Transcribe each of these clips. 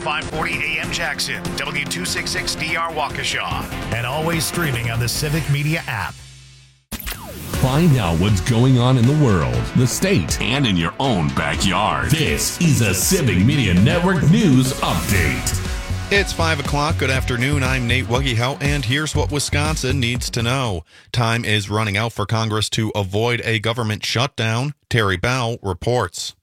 540 AM Jackson, W266DR Waukesha, and always streaming on the Civic Media app. Find out what's going on in the world, the state, and in your own backyard. This is a Civic Media Network News Update. It's 5 o'clock. Good afternoon. I'm Nate Wuggehout, and here's what Wisconsin needs to know. Time is running out for Congress to avoid a government shutdown. Terry Bell reports.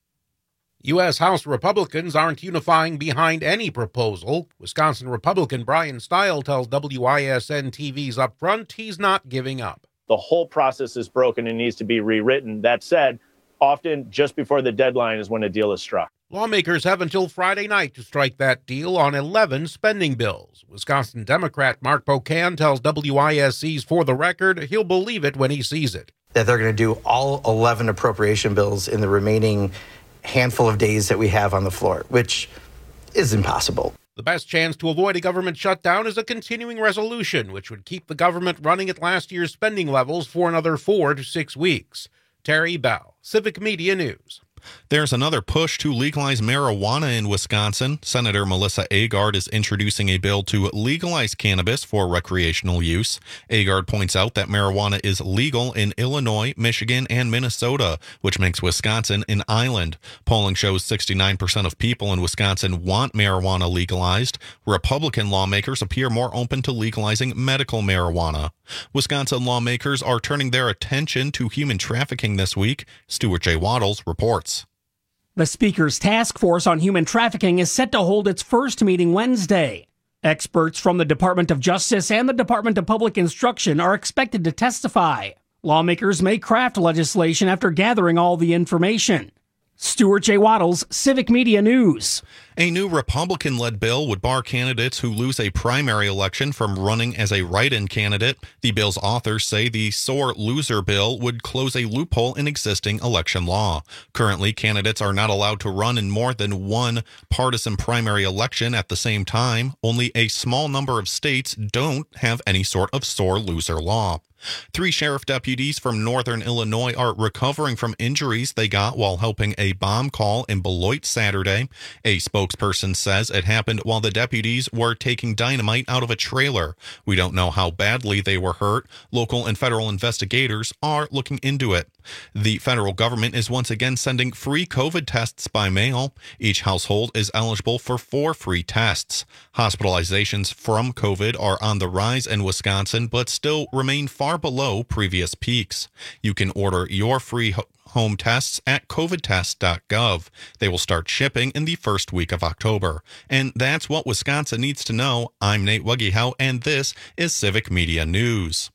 U.S. House Republicans aren't unifying behind any proposal. Wisconsin Republican Brian Stile tells WISN-TV's Upfront he's not giving up. The whole process is broken and needs to be rewritten. That said, often just before the deadline is when a deal is struck. Lawmakers have until Friday night to strike that deal on 11 spending bills. Wisconsin Democrat Mark Pocan tells WISC's For the Record he'll believe it when he sees it. That they're going to do all 11 appropriation bills in the remaining handful of days that we have on the floor, which is impossible. The best chance to avoid a government shutdown is a continuing resolution, which would keep the government running at last year's spending levels for another 4 to 6 weeks. Terry Bell, Civic Media News. There's another push to legalize marijuana in Wisconsin. Senator Melissa Agard is introducing a bill to legalize cannabis for recreational use. Agard points out that marijuana is legal in Illinois, Michigan, and Minnesota, which makes Wisconsin an island. Polling shows 69% of people in Wisconsin want marijuana legalized. Republican lawmakers appear more open to legalizing medical marijuana. Wisconsin lawmakers are turning their attention to human trafficking this week. Stuart J. Waddles reports. The Speaker's Task Force on Human Trafficking is set to hold its first meeting Wednesday. Experts from the Department of Justice and the Department of Public Instruction are expected to testify. Lawmakers may craft legislation after gathering all the information. Stuart J. Waddles, Civic Media News. A new Republican-led bill would bar candidates who lose a primary election from running as a write-in candidate. The bill's authors say the sore loser bill would close a loophole in existing election law. Currently, candidates are not allowed to run in more than one partisan primary election at the same time. Only a small number of states don't have any sort of sore loser law. 3 sheriff deputies from northern Illinois are recovering from injuries they got while helping a bomb call in Beloit Saturday. A spokesperson says it happened while the deputies were taking dynamite out of a trailer. We don't know how badly they were hurt. Local and federal investigators are looking into it. The federal government is once again sending free COVID tests by mail. Each household is eligible for 4 free tests. Hospitalizations from COVID are on the rise in Wisconsin, but still remain far below previous peaks. You can order your free home tests at covidtest.gov. They will start shipping in the first week of October. And that's what Wisconsin needs to know. I'm Nate Wuggehout, and this is Civic Media News.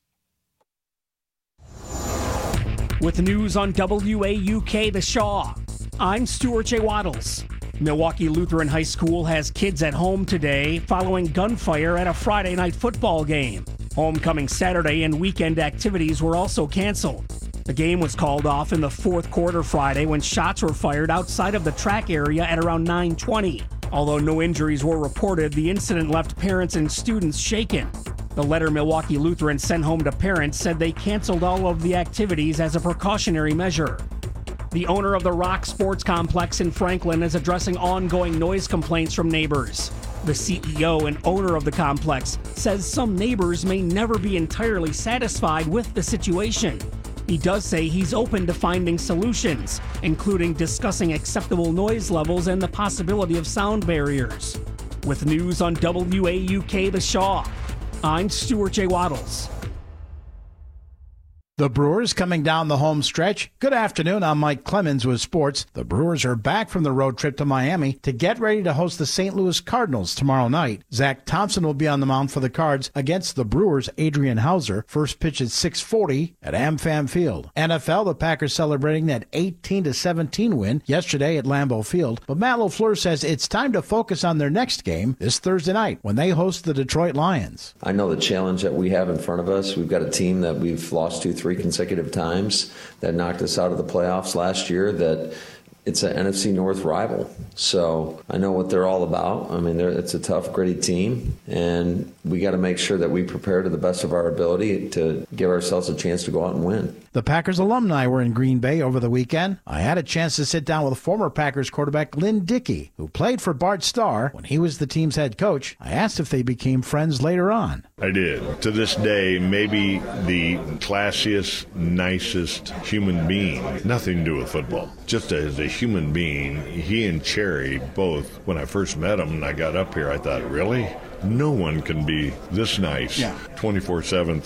With news on WAUK The Shaw, I'm Stuart J. Waddles. Milwaukee Lutheran High School has kids at home today following gunfire at a Friday night football game. Homecoming Saturday and weekend activities were also canceled. The game was called off in the fourth quarter Friday when shots were fired outside of the track area at around 9:20. Although no injuries were reported, the incident left parents and students shaken. The letter Milwaukee Lutheran sent home to parents said they canceled all of the activities as a precautionary measure. The owner of the Rock Sports Complex in Franklin is addressing ongoing noise complaints from neighbors. The CEO and owner of the complex says some neighbors may never be entirely satisfied with the situation. He does say he's open to finding solutions, including discussing acceptable noise levels and the possibility of sound barriers. With news on WAUK The Shaw, I'm Stuart J. Waddles. The Brewers coming down the home stretch. Good afternoon, I'm Mike Clemens with sports. The Brewers are back from the road trip to Miami to get ready to host the St. Louis Cardinals tomorrow night. Zach Thompson will be on the mound for the Cards against the Brewers' Adrian Hauser. First pitch at 6:40 at AmFam Field. NFL, the Packers celebrating that 18-17 win yesterday at Lambeau Field. But Matt LaFleur says it's time to focus on their next game this Thursday night when they host the Detroit Lions. I know the challenge that we have in front of us. We've got a team that we've lost to 3 consecutive times that knocked us out of the playoffs last year, that it's an NFC North rival. So I know what they're all about. I mean, it's a tough, gritty team, and we got to make sure that we prepare to the best of our ability to give ourselves a chance to go out and win. The Packers alumni were in Green Bay over the weekend. I had a chance to sit down with former Packers quarterback Lynn Dickey, who played for Bart Starr when he was the team's head coach. I asked if they became friends later on. I did. To this day, maybe the classiest, nicest human being. Nothing to do with football. Just as a human being, he and Cherry both, when I first met him and I got up here, I thought, really? No one can be this nice 24/7,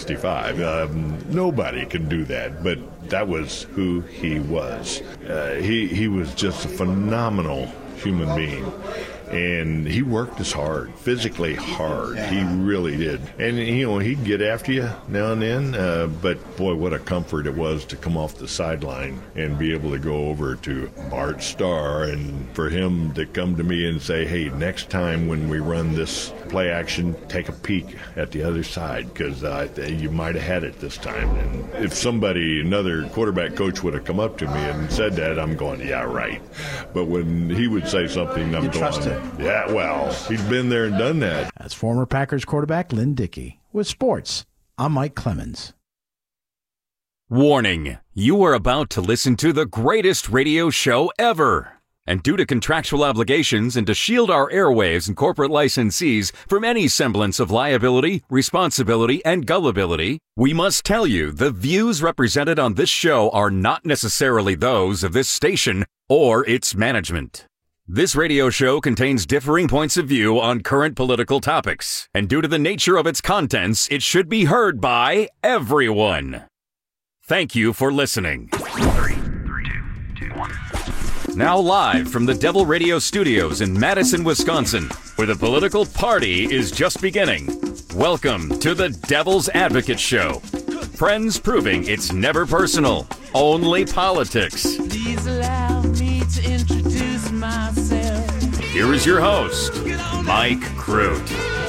365. Nobody can do that, but that was who he was. He was just a phenomenal human being. And he worked as hard, physically hard. He really did. And, he'd get after you now and then. But, boy, what a comfort it was to come off the sideline and be able to go over to Bart Starr and for him to come to me and say, hey, next time when we run this play action, take a peek at the other side because you might have had it this time. And if another quarterback coach would have come up to me and said that, I'm going, yeah, right. But when he would say something, I'm going, yeah, well, he's been there and done that. That's former Packers quarterback Lynn Dickey. With sports, I'm Mike Clemens. Warning, you are about to listen to the greatest radio show ever. And due to contractual obligations and to shield our airwaves and corporate licensees from any semblance of liability, responsibility, and gullibility, we must tell you the views represented on this show are not necessarily those of this station or its management. This radio show contains differing points of view on current political topics, and due to the nature of its contents, it should be heard by everyone. Thank you for listening. 3, 2, 1. Now live from the Devil Radio Studios in Madison, Wisconsin, where the political party is just beginning. Welcome to the Devil's Advocate Show. Friends proving it's never personal, only politics. Please allow me to introduce myself. Here is your host, Mike Crute.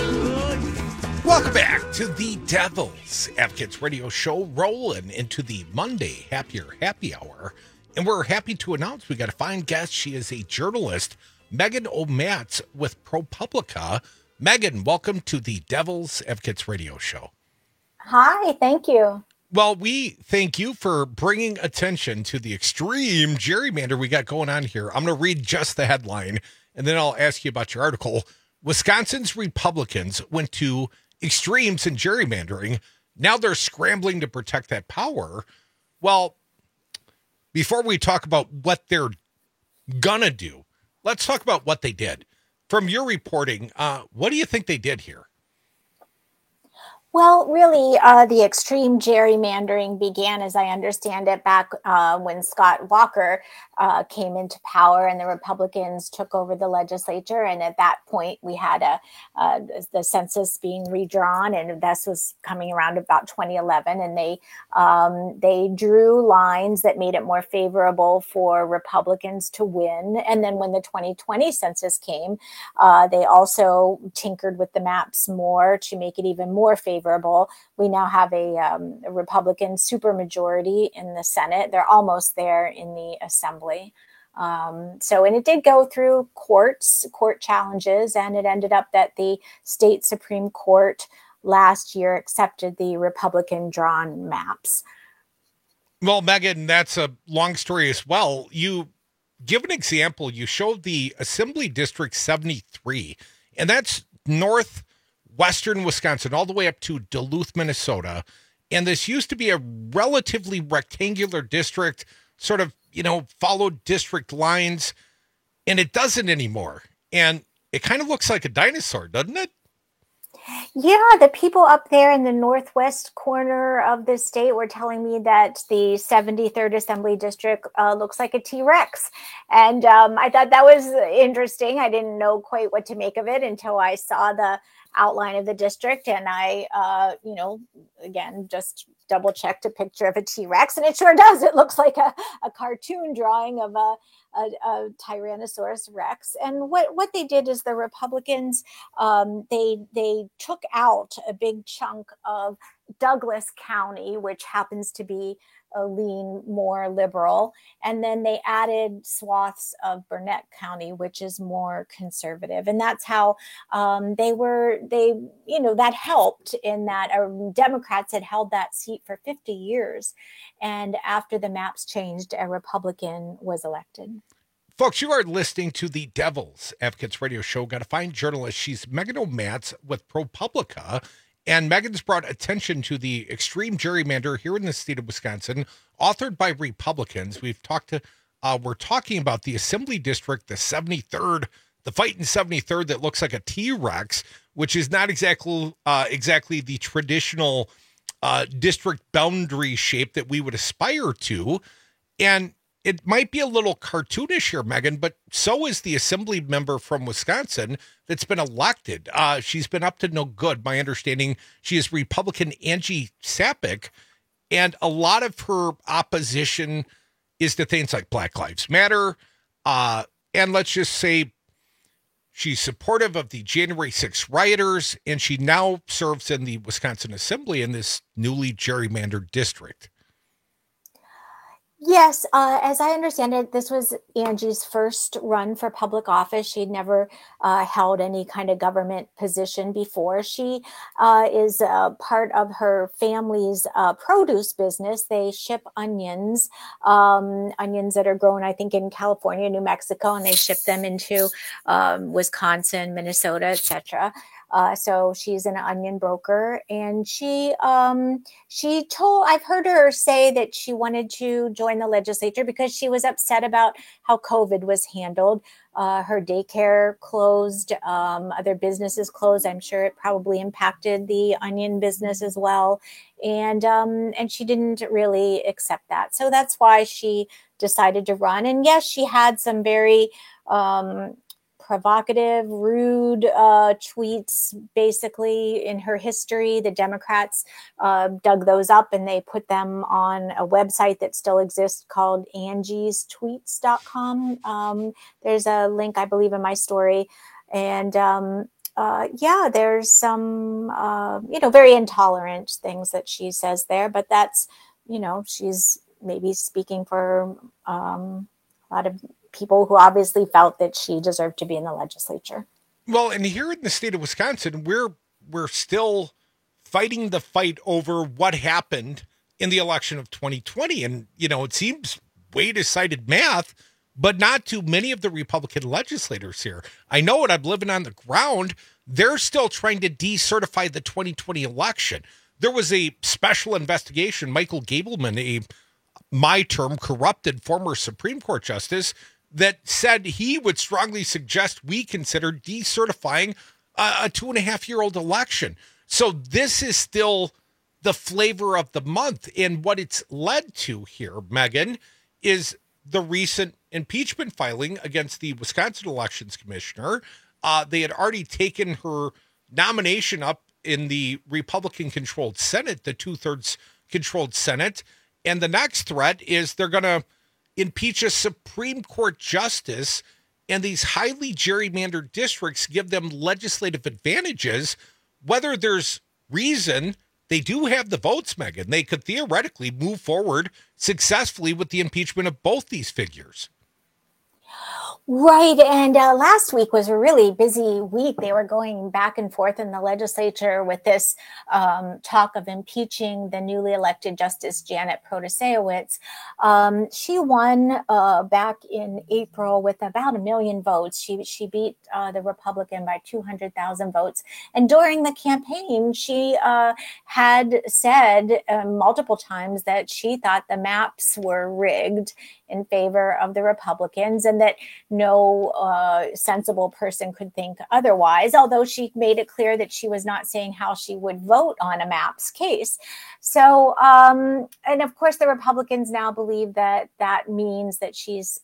Welcome back to the Devil's Advocates Radio Show, rolling into the Monday Happy Hour. And we're happy to announce we got a fine guest. She is a journalist, Megan O'Matz with ProPublica. Megan, welcome to the Devil's Advocates Radio Show. Hi, thank you. Well, we thank you for bringing attention to the extreme gerrymander we got going on here. I'm going to read just the headline, and then I'll ask you about your article. Wisconsin's Republicans went to extremes in gerrymandering. Now they're scrambling to protect that power. Well, before we talk about what they're gonna do, let's talk about what they did. From your reporting, what do you think they did here? Well, really, the extreme gerrymandering began, as I understand it, back when Scott Walker came into power and the Republicans took over the legislature. And at that point, we had the census being redrawn, and this was coming around about 2011. And they drew lines that made it more favorable for Republicans to win. And then when the 2020 census came, they also tinkered with the maps more to make it even more favorable. We now have a Republican supermajority in the Senate. They're almost there in the Assembly. And it did go through court challenges, and it ended up that the state Supreme Court last year accepted the Republican drawn maps. Well, Megan, that's a long story as well. You give an example. You showed the Assembly District 73, and that's northwestern Wisconsin, all the way up to Duluth, Minnesota. And this used to be a relatively rectangular district, sort of, followed district lines, and it doesn't anymore. And it kind of looks like a dinosaur, doesn't it? Yeah, the people up there in the northwest corner of the state were telling me that the 73rd Assembly District looks like a T-Rex. And I thought that was interesting. I didn't know quite what to make of it until I saw the outline of the district. And I, again, just double checked a picture of a T-Rex. And it sure does. It looks like a cartoon drawing of a Tyrannosaurus Rex. And what they did is the Republicans, they took out a big chunk of Douglas County, which happens to be lean more liberal. And then they added swaths of Burnett County, which is more conservative. And that's how that helped in that Democrats had held that seat for 50 years. And after the maps changed, a Republican was elected. Folks, you are listening to the Devil's Advocates Radio Show. Got a fine journalist. She's Megan O'Matz with ProPublica. And Megan's brought attention to the extreme gerrymander here in the state of Wisconsin, authored by Republicans. We're talking about the Assembly District, the 73rd, the fight in 73rd that looks like a T-Rex, which is not exactly the traditional district boundary shape that we would aspire to. And it might be a little cartoonish here, Megan, but so is the assembly member from Wisconsin that's been elected. She's been up to no good. My understanding, she is Republican Angie Sapik, and a lot of her opposition is to things like Black Lives Matter. And let's just say she's supportive of the January 6th rioters, and she now serves in the Wisconsin Assembly in this newly gerrymandered district. Yes, as I understand it, this was Angie's first run for public office. She'd never held any kind of government position before. She is part of her family's produce business. They ship onions that are grown, I think, in California, New Mexico, and they ship them into Wisconsin, Minnesota, etc. So she's an onion broker, and I've heard her say that she wanted to join the legislature because she was upset about how COVID was handled. Her daycare closed, other businesses closed. I'm sure it probably impacted the onion business as well. And she didn't really accept that. So that's why she decided to run. And yes, she had some very, provocative, rude tweets, basically, in her history. The Democrats dug those up and they put them on a website that still exists called angiestweets.com. There's a link, I believe, in my story. And there's some, very intolerant things that she says there. But that's, she's maybe speaking for a lot of people who obviously felt that she deserved to be in the legislature. Well, and here in the state of Wisconsin, we're still fighting the fight over what happened in the election of 2020. And, it seems way decided math, but not to many of the Republican legislators here. I know it. I'm living on the ground. They're still trying to decertify the 2020 election. There was a special investigation. Michael Gableman, a corrupted former Supreme Court justice, that said he would strongly suggest we consider decertifying a 2.5-year-old election. So this is still the flavor of the month. And what it's led to here, Megan, is the recent impeachment filing against the Wisconsin Elections Commissioner. They had already taken her nomination up in the Republican-controlled Senate, the 2/3 controlled Senate. And the next threat is they're going to impeach a Supreme Court justice, and these highly gerrymandered districts give them legislative advantages. Whether there's reason, they do have the votes, Megan. They could theoretically move forward successfully with the impeachment of both these figures. Right. And last week was a really busy week. They were going back and forth in the legislature with this talk of impeaching the newly elected Justice Janet Protasiewicz. She won back in April with about 1 million votes. She beat the Republican by 200,000 votes. And during the campaign, she had said multiple times that she thought the maps were rigged in favor of the Republicans, and that no sensible person could think otherwise, although she made it clear that she was not saying how she would vote on a maps case. So, and of course, the Republicans now believe that that means that she's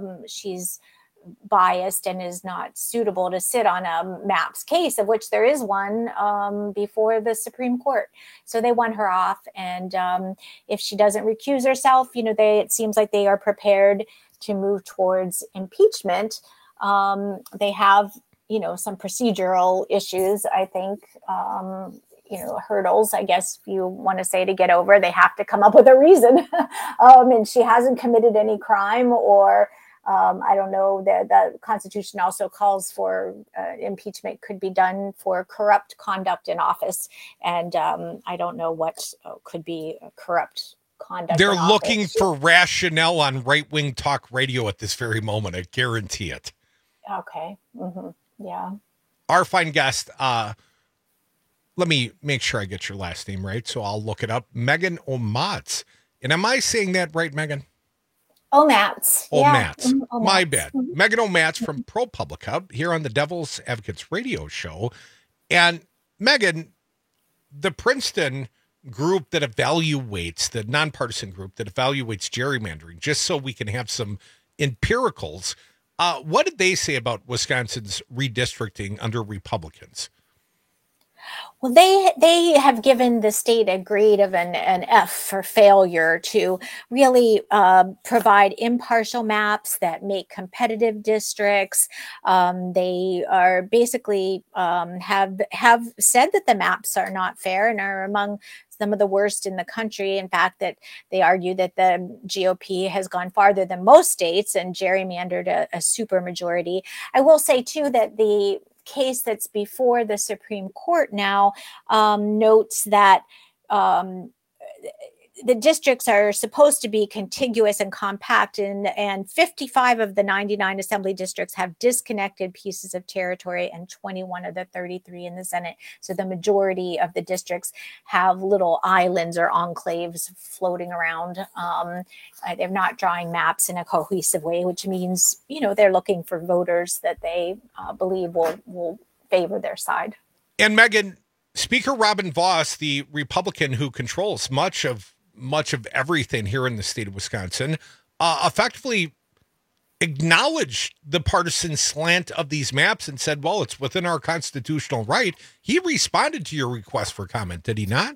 biased and is not suitable to sit on a maps case, of which there is one before the Supreme Court. So they want her off. And if she doesn't recuse herself, it seems like they are prepared to move towards impeachment. They have, some procedural issues, I think, hurdles, I guess you want to say, to get over. They have to come up with a reason. And she hasn't committed any crime, or I don't know, the Constitution also calls for impeachment could be done for corrupt conduct in office. And I don't know what could be corrupt conduct. They're looking for rationale on right-wing talk radio at this very moment. I guarantee it. Okay. Mm-hmm. Yeah. Our fine guest, let me make sure I get your last name right, so I'll look it up. Megan Omatz. And am I saying that right, Megan? Omatz. Omatz. Yeah. Mm-hmm. My bad. Mm-hmm. Megan Omatz from ProPublica here on the Devil's Advocates radio show. And Megan, the Princeton group that evaluates, the nonpartisan group that evaluates gerrymandering, just so we can have some empiricals, what did they say about Wisconsin's redistricting under Republicans? Well, they have given the state a grade of an F for failure to really provide impartial maps that make competitive districts. They are basically have said that the maps are not fair and are among some of the worst in the country. In fact, that they argue that the GOP has gone farther than most states and gerrymandered a supermajority. I will say, too, that the case that's before the Supreme Court now notes that the districts are supposed to be contiguous and compact, and 55 of the 99 assembly districts have disconnected pieces of territory, and 21 of the 33 in the Senate. So the majority of the districts have little islands or enclaves floating around. They're not drawing maps in a cohesive way, which means, they're looking for voters that they believe will favor their side. And Megan, Speaker Robin Vos, the Republican who controls much of everything here in the state of Wisconsin, effectively acknowledged the partisan slant of these maps and said, well, it's within our constitutional right. He responded to your request for comment, did he not?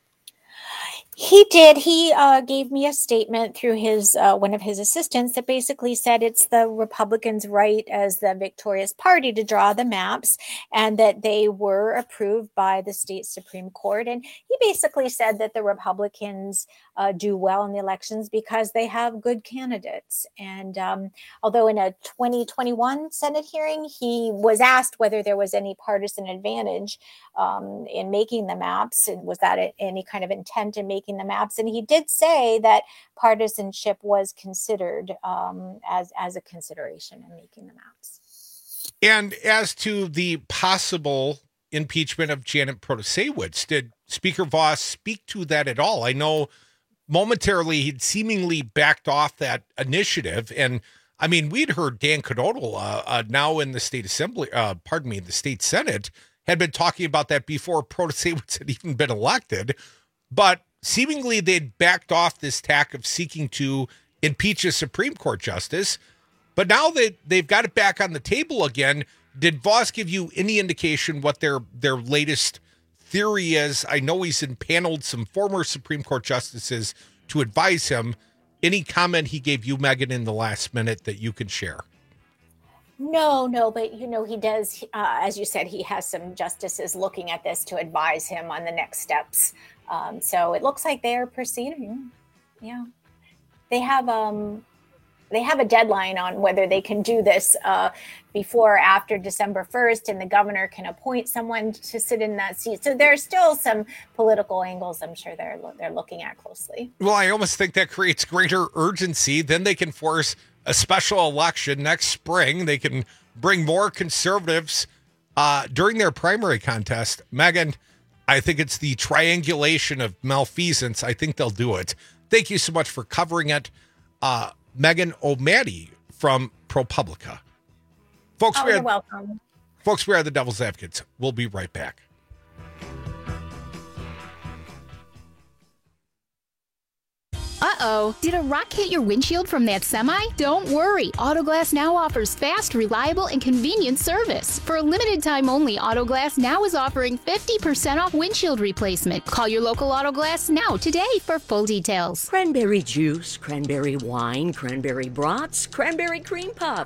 He did. He gave me a statement through his one of his assistants that basically said it's the Republicans' right as the victorious party to draw the maps, and that they were approved by the state Supreme Court. And he basically said that the Republicans do well in the elections because they have good candidates. And although in a 2021 Senate hearing, he was asked whether there was any partisan advantage in making the maps, and was that any kind of intent in making the maps, and he did say that partisanship was considered as a consideration in making the maps. And as to the possible impeachment of Janet Protasiewicz, did Speaker Vos speak to that at all? I know momentarily he'd seemingly backed off that initiative, and I mean, we'd heard Dan Knodl now in the state assembly, the state Senate, had been talking about that before Protasiewicz had even been elected, but seemingly they'd backed off this tack of seeking to impeach a Supreme Court justice, but now they've got it back on the table again. Did Vos give you any indication what their latest theory is? I know he's impaneled some former Supreme Court justices to advise him. Any comment he gave you, Megan, in the last minute that you can share? No, but he does, as you said, he has some justices looking at this to advise him on the next steps. So it looks like they're proceeding. Yeah, they have a deadline on whether they can do this before or after December 1st, and the governor can appoint someone to sit in that seat. So there's still some political angles I'm sure they're looking at closely. Well, I almost think that creates greater urgency. Then they can force a special election next spring. They can bring more conservatives during their primary contest. Megan, I think it's the triangulation of malfeasance. I think they'll do it. Thank you so much for covering it. Megan Omatz from ProPublica. Folks, you're welcome. Folks, we are the Devil's Advocates. We'll be right back. Uh-oh, did a rock hit your windshield from that semi? Don't worry, Autoglass Now offers fast, reliable, and convenient service. For a limited time only, Autoglass Now is offering 50% off windshield replacement. Call your local Autoglass Now today for full details. Cranberry juice, cranberry wine, cranberry brats, cranberry cream puffs.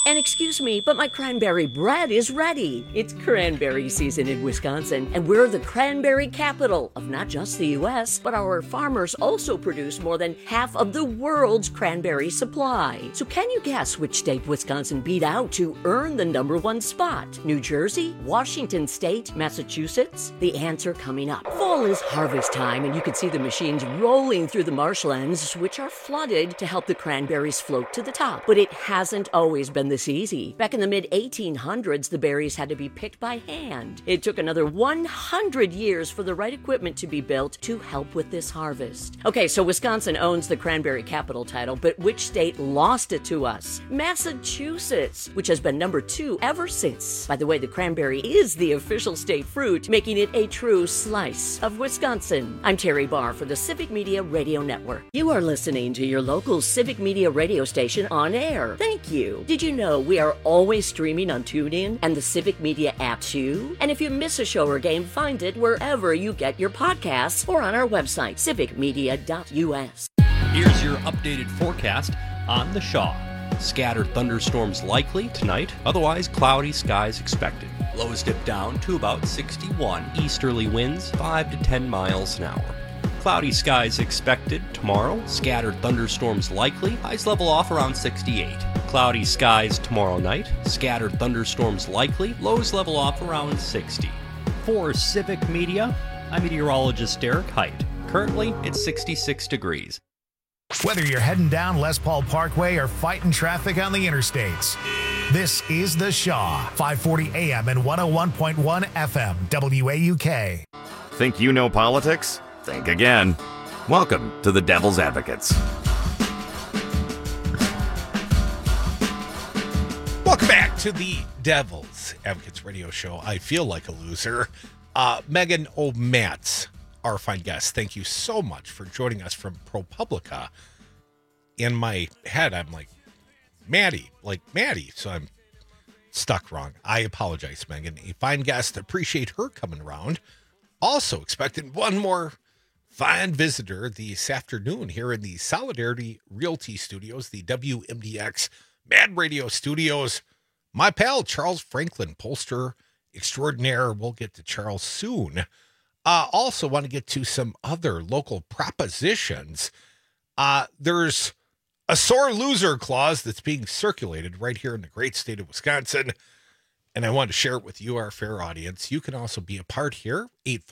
And excuse me, but my cranberry bread is ready. It's cranberry season in Wisconsin, and we're the cranberry capital of not just the U.S., but our farmers also produce more than half of the world's cranberry supply. So can you guess which state Wisconsin beat out to earn the number one spot? New Jersey, Washington State, Massachusetts? The answer coming up. Fall is harvest time, and you can see the machines rolling through the marshlands, which are flooded to help the cranberries float to the top. But it hasn't always been this easy. Back in the mid-1800s, the berries had to be picked by hand. It took another 100 years for the right equipment to be built to help with this harvest. Okay, so Wisconsin owns the cranberry capital title, but which state lost it to us? Massachusetts, which has been number 2 ever since. By the way, the cranberry is the official state fruit, making it a true slice of Wisconsin. I'm Terry Barr for the Civic Media Radio Network. You are listening to your local Civic Media radio station on air. Thank you. Did you know we are always streaming on TuneIn and the Civic Media app too? And if you miss a show or game, find it wherever you get your podcasts or on our website, civicmedia.us. Here's your updated forecast on the Shaw. Scattered thunderstorms likely tonight, otherwise cloudy skies expected. Lows dip down to about 61. Easterly winds 5 to 10 miles an hour. Cloudy skies expected tomorrow. Scattered thunderstorms likely. Highs level off around 68. Cloudy skies tomorrow night. Scattered thunderstorms likely. Lows level off around 60. For Civic Media, I'm meteorologist Derek Height. Currently, it's 66 degrees. Whether you're heading down Les Paul Parkway or fighting traffic on the interstates, this is The Shaw, 540 AM and 101.1 FM, WAUK. Think you know politics? Think again. Welcome to the Devil's Advocates. Welcome back to the Devil's Advocates radio show. I feel like a loser. Megan O'Matz, our fine guest, thank you so much for joining us from ProPublica. In my head, I'm like Maddie, so I'm stuck wrong. I apologize, Megan. A fine guest. Appreciate her coming around. Also expecting one more fine visitor this afternoon here in the Solidarity Realty Studios, the WMDX Mad Radio Studios. My pal, Charles Franklin, pollster extraordinaire. We'll get to Charles soon. Also want to get to some other local propositions. There's a sore loser clause that's being circulated right here in the great state of Wisconsin, and I want to share it with you, our fair audience. You can also be a part here,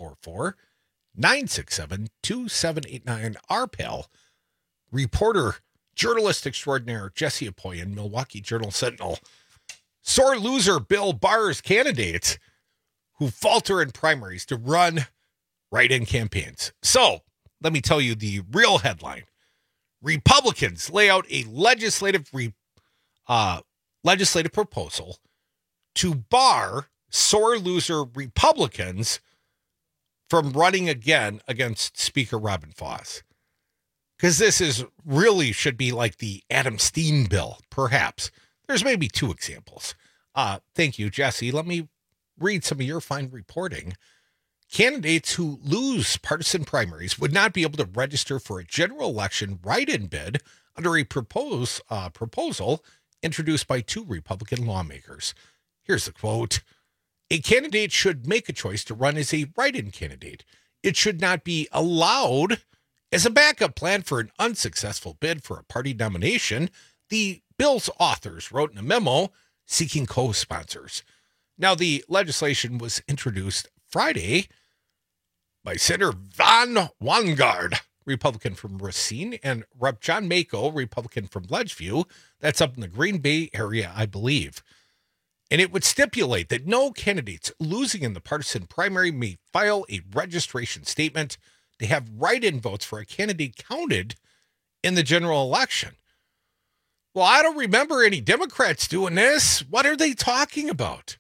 844-967-2789. Our pal, reporter, journalist extraordinaire, Jesse Apoyan, Milwaukee Journal-Sentinel. Sore loser Bill Barr's candidates who falter in primaries to run write-in campaigns. So, let me tell you the real headline. Republicans lay out a legislative proposal to bar sore loser Republicans from running again against Speaker Robin Vos. Because this is really should be like the Adam Steen bill, perhaps. There's maybe 2 examples. Thank you, Jesse. Let me read some of your fine reporting. Candidates who lose partisan primaries would not be able to register for a general election write-in bid under a proposal introduced by 2 Republican lawmakers. Here's the quote. A candidate should make a choice to run as a write-in candidate. It should not be allowed as a backup plan for an unsuccessful bid for a party nomination, the bill's authors wrote in a memo seeking co-sponsors. Now, the legislation was introduced Friday by Senator Von Wangard, Republican from Racine, and Rep. John Mako, Republican from Ledgeview. That's up in the Green Bay area, I believe. And it would stipulate that no candidates losing in the partisan primary may file a registration statement to have write-in votes for a candidate counted in the general election. Well, I don't remember any Democrats doing this. What are they talking about?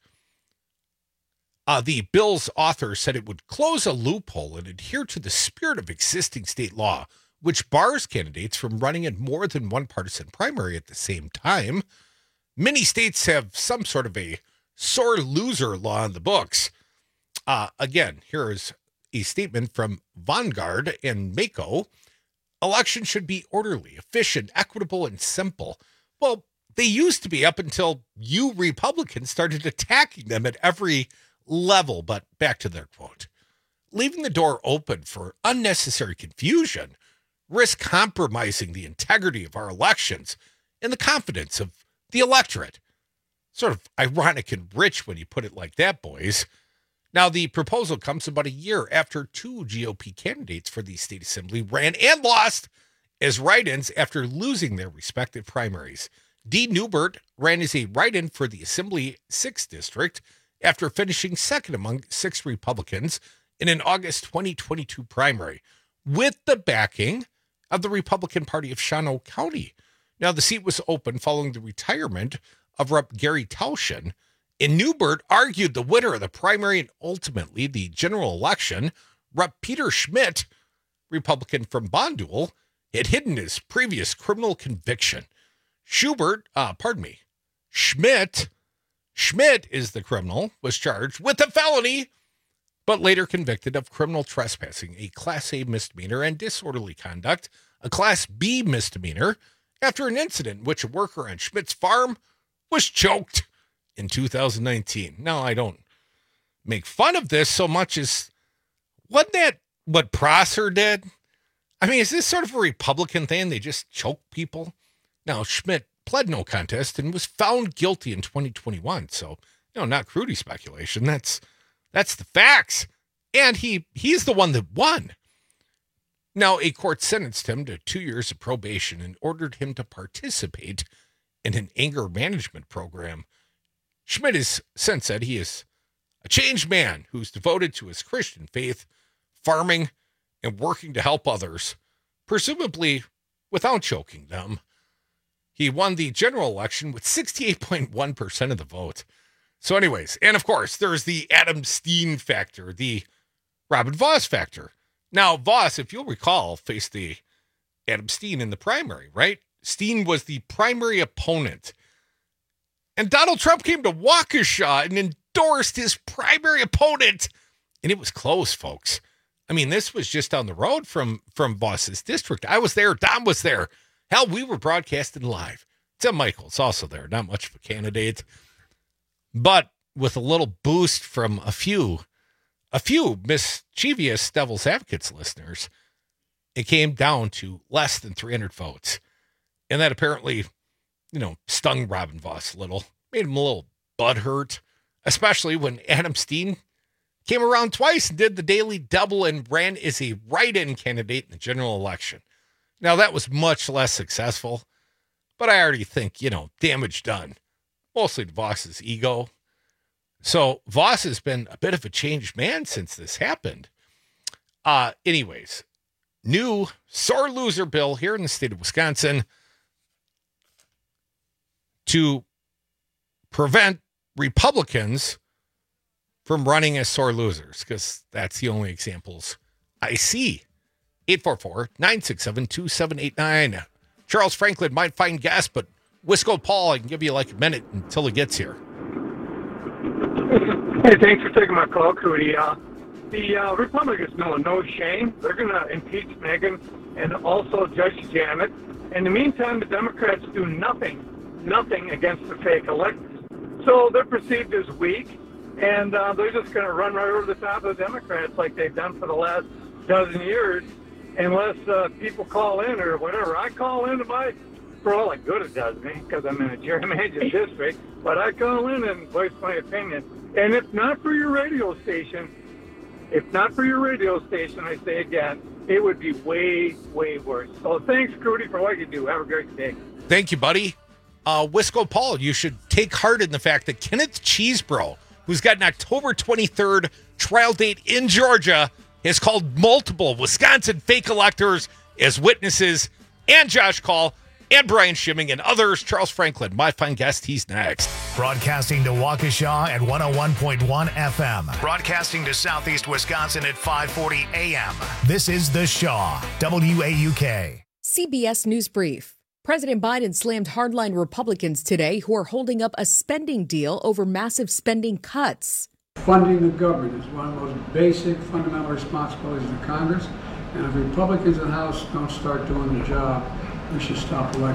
The bill's author said it would close a loophole and adhere to the spirit of existing state law, which bars candidates from running in more than one partisan primary at the same time. Many states have some sort of a sore loser law in the books. Again, here is a statement from Vanguard and Mako. Elections should be orderly, efficient, equitable, and simple. Well, They used to be, up until you Republicans started attacking them at every level. But back to their quote. Leaving the door open for unnecessary confusion risk compromising the integrity of our elections and the confidence of the electorate. Sort of ironic and rich when you put it like that, boys. Now, the proposal comes about a year after two GOP candidates for the state assembly ran and lost as write-ins after losing their respective primaries. Dee Newbert ran as a write-in for the Assembly 6th District after finishing second among 6 Republicans in an August 2022 primary, with the backing of the Republican Party of Shawano County. Now, the seat was open following the retirement of Rep. Gary Tauschen, and Newbert argued the winner of the primary and ultimately the general election, Rep. Peter Schmidt, Republican from Bondul, had hidden his previous criminal conviction. Schmidt is the criminal, was charged with a felony, but later convicted of criminal trespassing, a Class A misdemeanor, and disorderly conduct, a Class B misdemeanor, after an incident in which a worker on Schmidt's farm was choked in 2019. Now, I don't make fun of this so much as, wasn't that what Prosser did? I mean, is this sort of a Republican thing? They just choke people? Now, Schmidt pled no contest and was found guilty in 2021. So, not Crudy speculation. That's the facts. And he's the one that won. Now, a court sentenced him to 2 years of probation and ordered him to participate in an anger management program. Schmidt has since said he is a changed man who's devoted to his Christian faith, farming, and working to help others, presumably without choking them. He won the general election with 68.1% of the vote. So anyways, and of course, there's the Adam Steen factor, the Robin Vos factor. Now, Vos, if you'll recall, faced the Adam Steen in the primary, right? Steen was the primary opponent. And Donald Trump came to Waukesha and endorsed his primary opponent. And it was close, folks. I mean, this was just down the road from Vos's district. I was there. Don was there. Hell, we were broadcasting live. Tim Michael's also there. Not much of a candidate. But with a little boost from a few mischievous Devil's Advocates listeners, it came down to less than 300 votes. And that apparently, stung Robin Vos a little, made him a little butthurt, especially when Adam Steen came around twice and did the daily double and ran as a write-in candidate in the general election. Now, that was much less successful, but I already think, damage done, mostly to Vos's ego. So Vos has been a bit of a changed man since this happened. Anyways, new sore loser bill here in the state of Wisconsin to prevent Republicans from running as sore losers, because that's the only examples I see. 844-967-2789. Charles Franklin might find gas, but Wisco Paul, I can give you like a minute until he gets here. Hey, thanks for taking my call, Cody. The Republicans know no shame. They're going to impeach Megan and also Judge Janet. In the meantime, the Democrats do nothing against the fake electors. So they're perceived as weak, and they're just going to run right over the top of the Democrats like they've done for the last dozen years, unless people call in or whatever. I call in for all the good it does me, because I'm in a gerrymandered district, but I call in and voice my opinion. And if not for your radio station, I say again, it would be way, way worse. So thanks, Crudy, for what you do. Have a great day. Thank you, buddy. Wisco Paul, you should take heart in the fact that Kenneth Cheesebro, who's got an October 23rd trial date in Georgia, has called multiple Wisconsin fake electors as witnesses, and Josh Call, and Brian Schimming, and others. Charles Franklin, my fine guest, he's next. Broadcasting to Waukesha at 101.1 FM. Broadcasting to Southeast Wisconsin at 540 AM. This is The Shaw, WAUK. CBS News Brief. President Biden slammed hardline Republicans today who are holding up a spending deal over massive spending cuts. Funding the government is one of the most basic fundamental responsibilities of Congress, and if Republicans in the House don't start doing the job, we should stop electing them.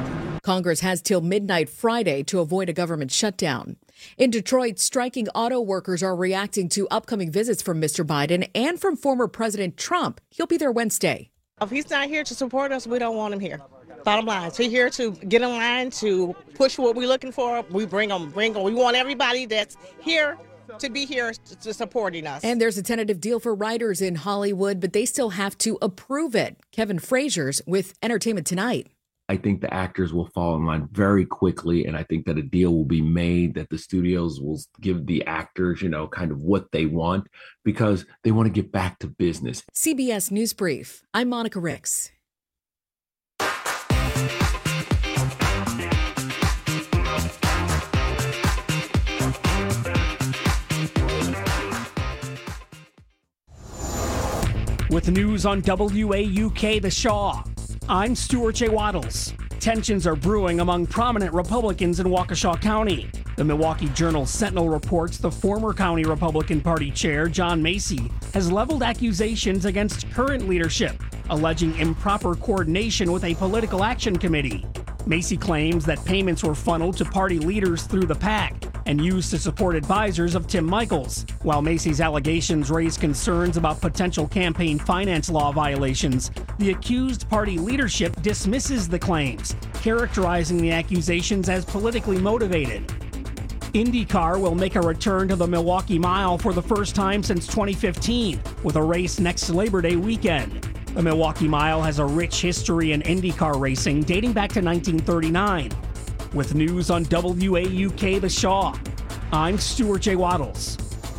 Congress has till midnight Friday to avoid a government shutdown. In Detroit, striking auto workers are reacting to upcoming visits from Mr. Biden and from former President Trump. He'll be there Wednesday. If he's not here to support us, we don't want him here. Bottom line, he's here to get in line, to push what we're looking for. We bring them. We want everybody that's here to be here to supporting us. And there's a tentative deal for writers in Hollywood, but they still have to approve it. Kevin Frazier's with Entertainment Tonight. I think the actors will fall in line very quickly, and I think that a deal will be made, that the studios will give the actors, kind of what they want, because they want to get back to business. CBS News Brief. I'm Monica Ricks. With news on WAUK The Shaw, I'm Stuart J. Waddles. Tensions are brewing among prominent Republicans in Waukesha County. The Milwaukee Journal-Sentinel reports the former County Republican Party chair, John Macy, has leveled accusations against current leadership, alleging improper coordination with a political action committee. Macy claims that payments were funneled to party leaders through the PAC and used to support advisors of Tim Michels. While Macy's allegations raise concerns about potential campaign finance law violations, the accused party leadership dismisses the claims, characterizing the accusations as politically motivated. IndyCar will make a return to the Milwaukee Mile for the first time since 2015, with a race next Labor Day weekend. The Milwaukee Mile has a rich history in IndyCar racing dating back to 1939. With news on WAUK The Shaw, I'm Stuart J. Waddles.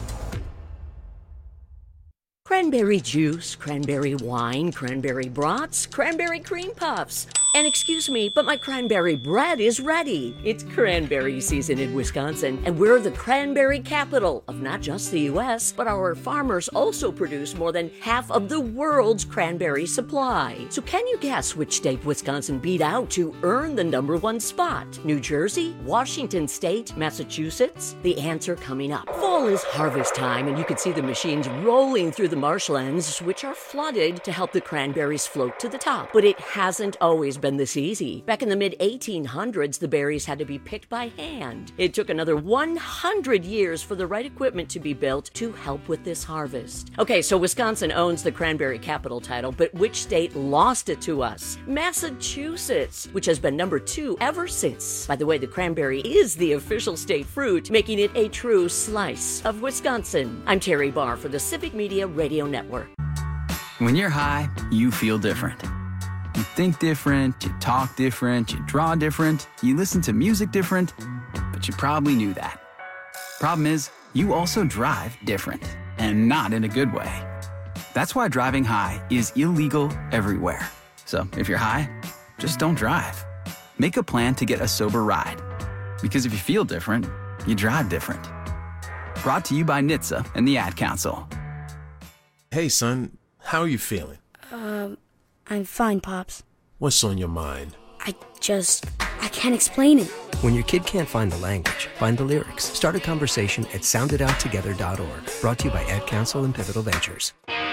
Cranberry juice, cranberry wine, cranberry brats, cranberry cream puffs. And excuse me, but my cranberry bread is ready. It's cranberry season in Wisconsin, and we're the cranberry capital of not just the U.S., but our farmers also produce more than half of the world's cranberry supply. So can you guess which state Wisconsin beat out to earn the #1 spot? New Jersey? Washington State? Massachusetts? The answer coming up. Fall is harvest time, and you can see the machines rolling through the marshlands, which are flooded to help the cranberries float to the top. But it hasn't always been this easy. Back in the mid-1800s, the berries had to be picked by hand. It took another 100 years for the right equipment to be built to help with this harvest. Okay, so Wisconsin owns the cranberry capital title, but which state lost it to us? Massachusetts, which has been #2 ever since. By the way, the cranberry is the official state fruit, making it a true slice of Wisconsin. I'm Terry Barr for the Civic Media Radio Network. When you're high, you feel different. You think different, you talk different, you draw different, you listen to music different, but you probably knew that. Problem is, you also drive different, and not in a good way. That's why driving high is illegal everywhere. So if you're high, just don't drive. Make a plan to get a sober ride. Because if you feel different, you drive different. Brought to you by NHTSA and the Ad Council. Hey, son, how are you feeling? I'm fine, Pops. What's on your mind? I can't explain it. When your kid can't find the language, find the lyrics. Start a conversation at sounditouttogether.org. Brought to you by Ad Council and Pivotal Ventures.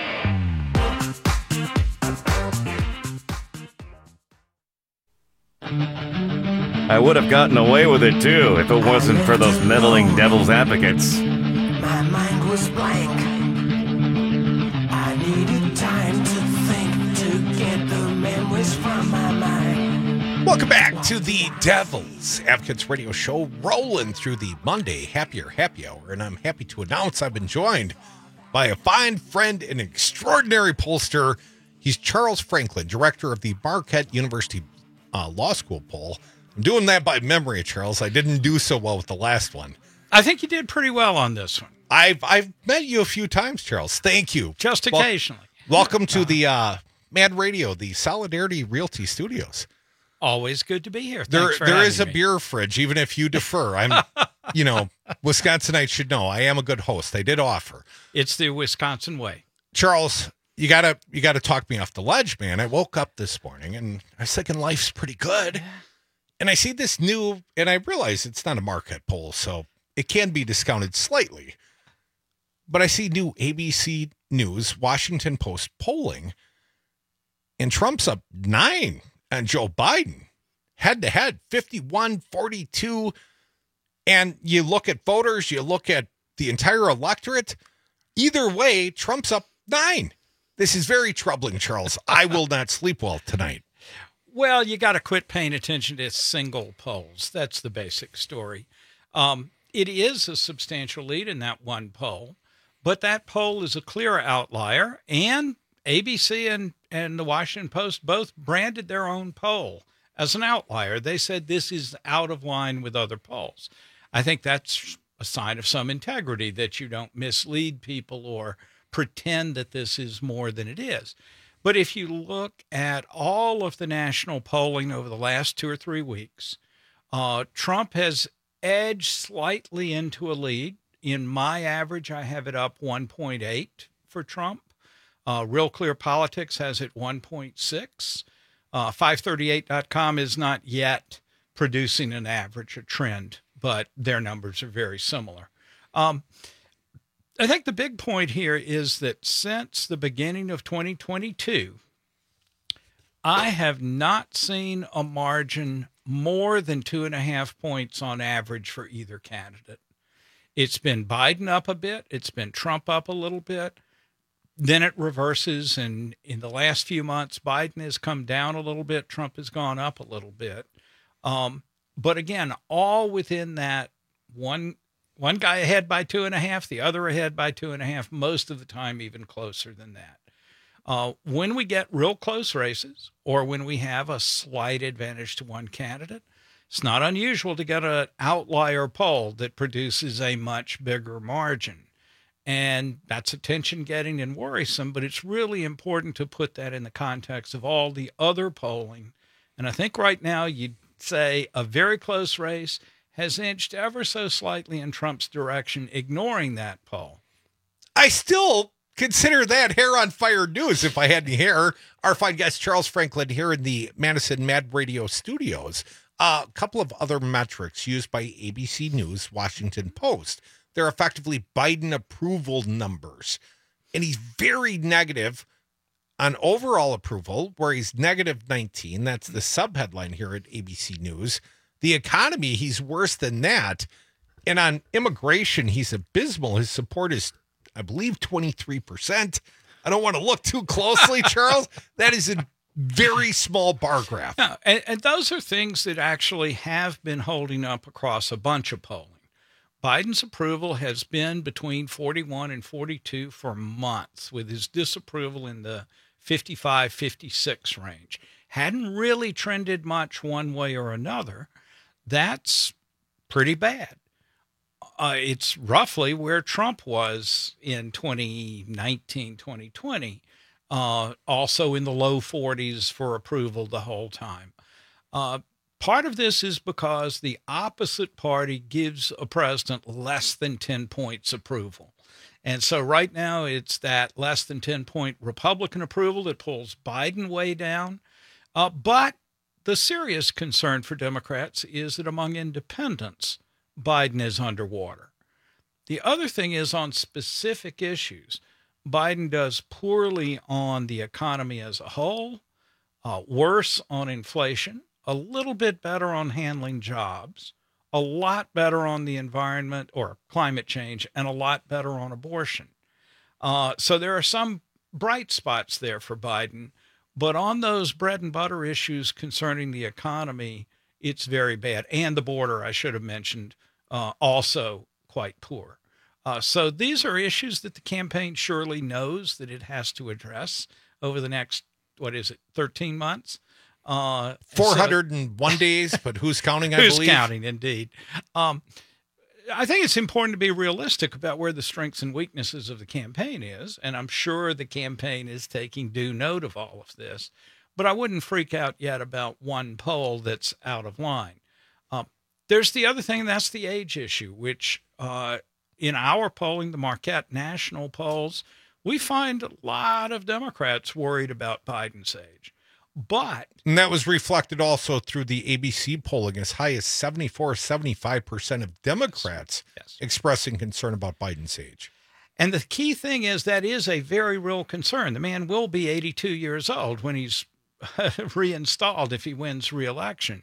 I would have gotten away with it too if it wasn't for those meddling devil's advocates. My mind was blank. I needed time to think, to get the memories from my mind. Welcome back to the Devil's Advocates Radio Show, rolling through the Monday happy hour, and I'm happy to announce I've been joined by a fine friend and extraordinary pollster. He's Charles Franklin, director of the Marquette University Law School poll. I'm doing that by memory, Charles. I didn't do so well with the last one. I think you did pretty well on this one. I've met you a few times, Charles. Thank you. Just occasionally. Welcome to the Mad Radio, the Solidarity Realty Studios. Always good to be here. There is a beer fridge, even if you defer. I'm, Wisconsinites should know I am a good host. I did offer. It's the Wisconsin way. Charles, you gotta talk me off the ledge, man. I woke up this morning and I was thinking life's pretty good. Yeah. And I see this new, and I realize it's not a Marquette poll, so it can be discounted slightly. But I see new ABC News, Washington Post polling, and Trump's up 9 on Joe Biden. head-to-head, 51-42. And you look at voters, you look at the entire electorate. Either way, Trump's up 9. This is very troubling, Charles. I will not sleep well tonight. Well, you got to quit paying attention to single polls. That's the basic story. It is a substantial lead in that one poll, but that poll is a clear outlier, and ABC and the Washington Post both branded their own poll as an outlier. They said this is out of line with other polls. I think that's a sign of some integrity, that you don't mislead people or pretend that this is more than it is. But if you look at all of the national polling over the last 2 or 3 weeks, Trump has edged slightly into a lead. In my average, I have it up 1.8 for Trump. Real Clear Politics has it 1.6. 538.com is not yet producing an average, a trend, but their numbers are very similar. I think the big point here is that since the beginning of 2022, I have not seen a margin more than 2.5 points on average for either candidate. It's been Biden up a bit. It's been Trump up a little bit. Then it reverses. And in the last few months, Biden has come down a little bit. Trump has gone up a little bit. But again, all within that one guy ahead by 2.5, the other ahead by 2.5, most of the time even closer than that. When we get real close races, or when we have a slight advantage to one candidate, it's not unusual to get an outlier poll that produces a much bigger margin. And that's attention-getting and worrisome, but it's really important to put that in the context of all the other polling. And I think right now you'd say a very close race has inched ever so slightly in Trump's direction, ignoring that poll. I still consider that hair on fire news if I had any hair. Our fine guest, Charles Franklin, here in the Madison Mad Radio studios. A couple of other metrics used by ABC News, Washington Post. They're effectively Biden approval numbers. And he's very negative on overall approval, where he's negative 19. That's the subheadline here at ABC News. The economy, he's worse than that. And on immigration, he's abysmal. His support is, I believe, 23%. I don't want to look too closely, Charles. That is a very small bar graph. No, and those are things that actually have been holding up across a bunch of polling. Biden's approval has been between 41 and 42 for months, with his disapproval in the 55, 56 range. Hadn't really trended much one way or another. That's pretty bad. It's roughly where Trump was in 2019, 2020, also in the low 40s for approval the whole time. Part of this is because the opposite party gives a president less than 10 points approval. And so right now it's that less than 10-point Republican approval that pulls Biden way down. But the serious concern for Democrats is that among independents, Biden is underwater. The other thing is on specific issues, Biden does poorly on the economy as a whole, worse on inflation, a little bit better on handling jobs, a lot better on the environment or climate change, and a lot better on abortion. So there are some bright spots there for Biden. But on those bread and butter issues concerning the economy, it's very bad. And the border, I should have mentioned, also quite poor. So these are issues that the campaign surely knows that it has to address over the next, 13 months? 401 days, but who's counting, I believe? Who's counting, indeed. I think it's important to be realistic about where the strengths and weaknesses of the campaign is, and I'm sure the campaign is taking due note of all of this, but I wouldn't freak out yet about one poll that's out of line. There's the other thing, that's the age issue, which in our polling, the Marquette National polls, we find a lot of Democrats worried about Biden's age. And that was reflected also through the ABC polling, as high as 75% of Democrats expressing concern about Biden's age. And the key thing is that is a very real concern. The man will be 82 years old when he's reinstalled if he wins re-election.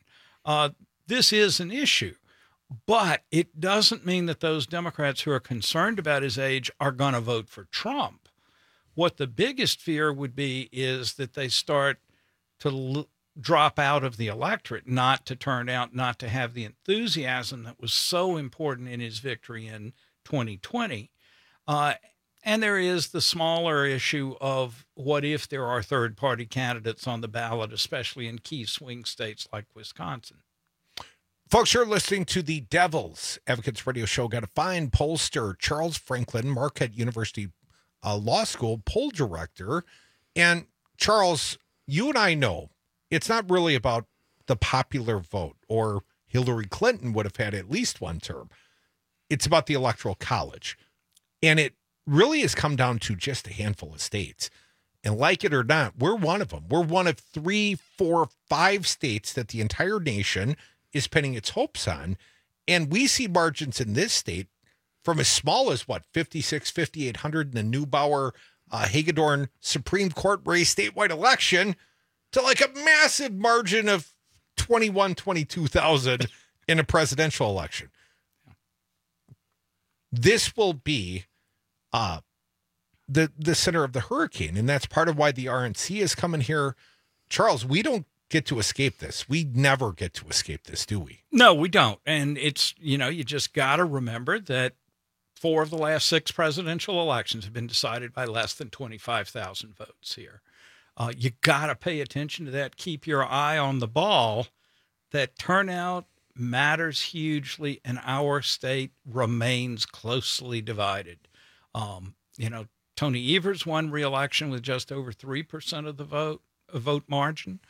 this is an issue. But it doesn't mean that those Democrats who are concerned about his age are going to vote for Trump. What the biggest fear would be is that they start to drop out of the electorate, not to turn out, not to have the enthusiasm that was so important in his victory in 2020. And there is the smaller issue of what if there are third-party candidates on the ballot, especially in key swing states like Wisconsin. Folks, you're listening to the Devil's Advocates Radio Show. Got a fine pollster, Charles Franklin, Marquette University Law School poll director. And Charles, you and I know it's not really about the popular vote, or Hillary Clinton would have had at least one term. It's about the Electoral College. And it really has come down to just a handful of states. And like it or not, we're one of them. We're one of 3, 4, 5 states that the entire nation is pinning its hopes on. And we see margins in this state from as small as 5,800 in the Neubauer Hagedorn Supreme Court race statewide election to like a massive margin of 22,000 in a presidential election. This will be the center of the hurricane. And that's part of why the RNC is coming here. Charles, we don't get to escape this. We never get to escape this, do we? No, we don't. And it's, you just got to remember that 4 of the last 6 presidential elections have been decided by less than 25,000 votes here. You got to pay attention to that. Keep your eye on the ball. That turnout matters hugely, and our state remains closely divided. Tony Evers won re-election with just over 3% of the vote margin.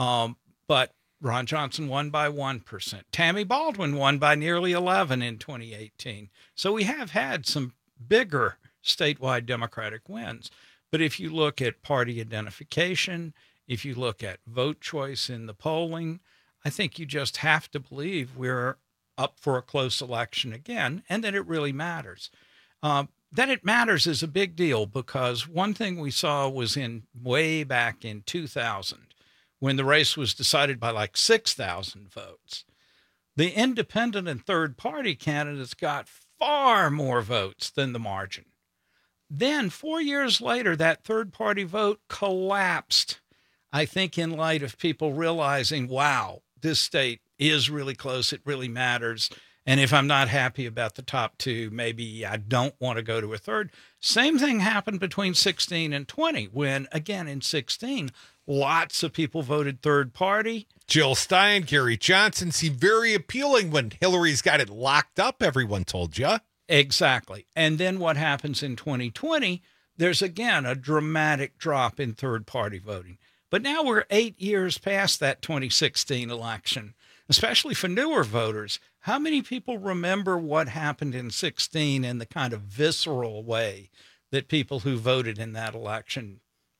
But Ron Johnson won by 1%. Tammy Baldwin won by nearly 11 in 2018. So we have had some bigger statewide Democratic wins. But if you look at party identification, if you look at vote choice in the polling, I think you just have to believe we're up for a close election again, and that it really matters. That it matters is a big deal, because one thing we saw was way back in 2000, when the race was decided by like 6,000 votes. The independent and third-party candidates got far more votes than the margin. Then 4 years later, that third-party vote collapsed, I think in light of people realizing, wow, this state is really close, it really matters. And if I'm not happy about the top 2, maybe I don't want to go to a third. Same thing happened between 16 and 20, when, again, in 16, lots of people voted third party. Jill Stein, Gary Johnson seemed very appealing when Hillary's got it locked up, everyone told you. Exactly. And then what happens in 2020, there's, again, a dramatic drop in third party voting. But now we're 8 years past that 2016 election, especially for newer voters. How many people remember what happened in 16 in the kind of visceral way that people who voted in that election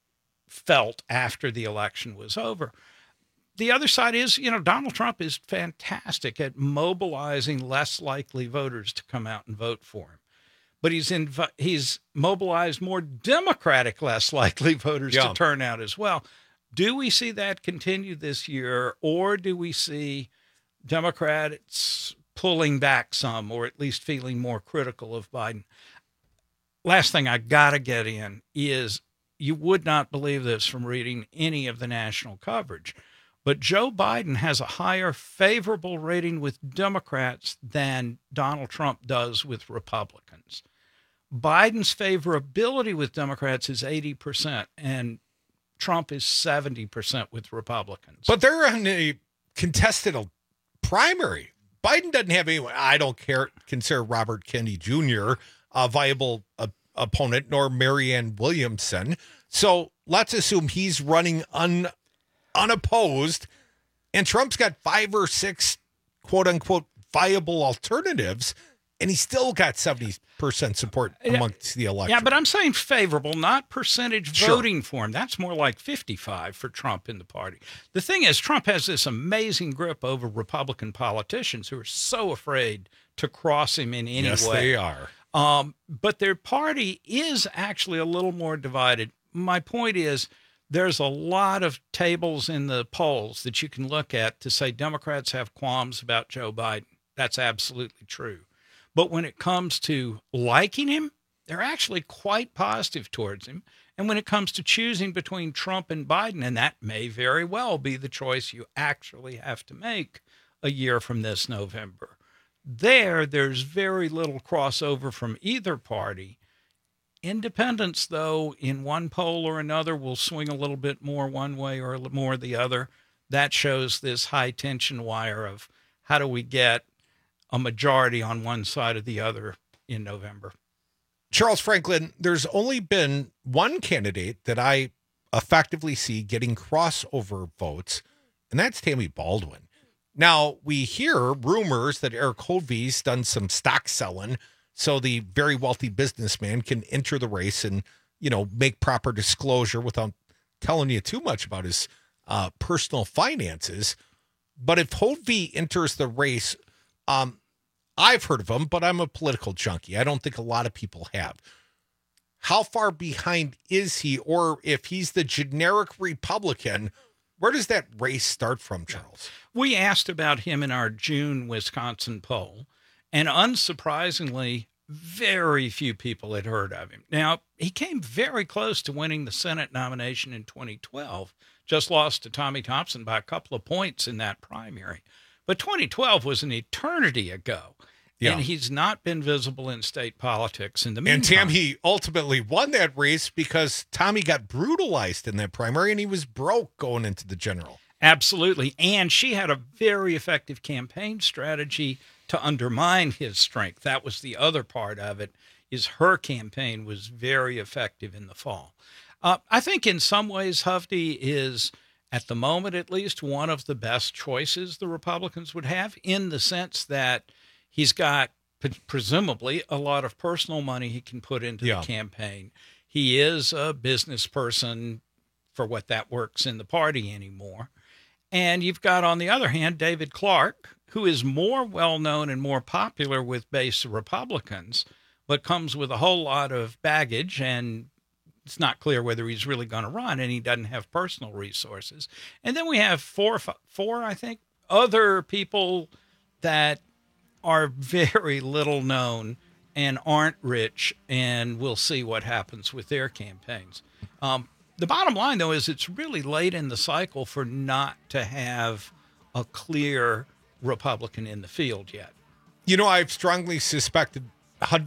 felt after the election was over? The other side is, Donald Trump is fantastic at mobilizing less likely voters to come out and vote for him. But he's mobilized more Democratic, less likely voters to turn out as well. Do we see that continue this year, or do we see Democrats pulling back some, or at least feeling more critical of Biden? Last thing I got to get in is, you would not believe this from reading any of the national coverage, but Joe Biden has a higher favorable rating with Democrats than Donald Trump does with Republicans. Biden's favorability with Democrats is 80%, and Trump is 70% with Republicans. But they're in a contested primary. Biden doesn't have anyone. I don't consider Robert Kennedy Jr. a viable opponent, nor Marianne Williamson. So let's assume he's running unopposed, and Trump's got 5 or 6 quote unquote viable alternatives, and he's still got 70% support amongst the electorate. Yeah, but I'm saying favorable, not percentage voting for him. That's more like 55 for Trump in the party. The thing is, Trump has this amazing grip over Republican politicians who are so afraid to cross him in any way. Yes, they are. But their party is actually a little more divided. My point is, there's a lot of tables in the polls that you can look at to say Democrats have qualms about Joe Biden. That's absolutely true. But when it comes to liking him, they're actually quite positive towards him. And when it comes to choosing between Trump and Biden, and that may very well be the choice you actually have to make a year from this November, there's very little crossover from either party. Independents, though, in one poll or another will swing a little bit more one way or a little more the other. That shows this high tension wire of how do we get a majority on one side or the other in November. Charles Franklin, there's only been one candidate that I effectively see getting crossover votes, and that's Tammy Baldwin. Now, we hear rumors that Eric Holtby's done some stock selling so the very wealthy businessman can enter the race and, make proper disclosure without telling you too much about his personal finances. But if Holtby enters the race, I've heard of him, but I'm a political junkie. I don't think a lot of people have. How far behind is he? Or if he's the generic Republican, where does that race start from, Charles? We asked about him in our June Wisconsin poll, and unsurprisingly, very few people had heard of him. Now, he came very close to winning the Senate nomination in 2012, just lost to Tommy Thompson by a couple of points in that primary. But 2012 was an eternity ago, and he's not been visible in state politics in the meantime. And Tam, he ultimately won that race because Tommy got brutalized in that primary, and he was broke going into the general. Absolutely. And she had a very effective campaign strategy to undermine his strength. That was the other part of it, is her campaign was very effective in the fall. I think in some ways Hovde is, at the moment at least, one of the best choices the Republicans would have, in the sense that he's got presumably a lot of personal money he can put into the campaign. He is a business person, for what that works in the party anymore. And you've got, on the other hand, David Clark, who is more well-known and more popular with base Republicans, but comes with a whole lot of baggage, and it's not clear whether he's really going to run, and he doesn't have personal resources. And then we have four, I think, other people that are very little known and aren't rich, and we'll see what happens with their campaigns. The bottom line, though, is it's really late in the cycle for not to have a clear Republican in the field yet. I've strongly suspected Eric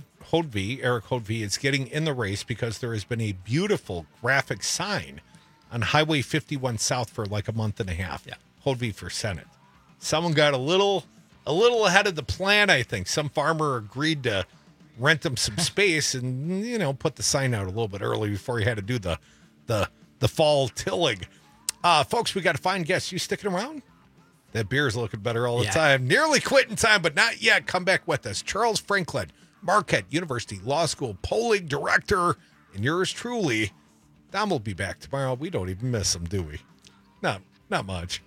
Holtby, is getting in the race because there has been a beautiful graphic sign on Highway 51 South for like a month and a half. Yeah. Holtby for Senate. Someone got a little ahead of the plan, I think. Some farmer agreed to rent them some space and, put the sign out a little bit early before he had to do the fall tilling. Folks, we got to find guests. You sticking around? That beer is looking better all the time. Nearly quitting time, but not yet. Come back with us. Charles Franklin, Marquette University Law School polling director, and yours truly. Dom will be back tomorrow. We don't even miss him, do we? Not much.